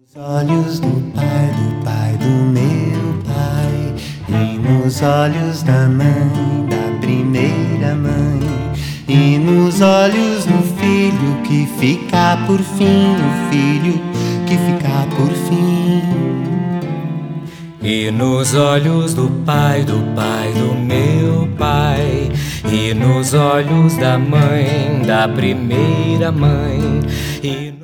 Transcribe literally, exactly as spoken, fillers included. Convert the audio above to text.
Nos olhos do pai, do pai do meu pai, e nos olhos da mãe, da primeira mãe, e nos olhos do filho que fica por fim, o filho que fica por fim. E nos olhos do pai, do pai do meu pai, e nos olhos da mãe, da primeira mãe, e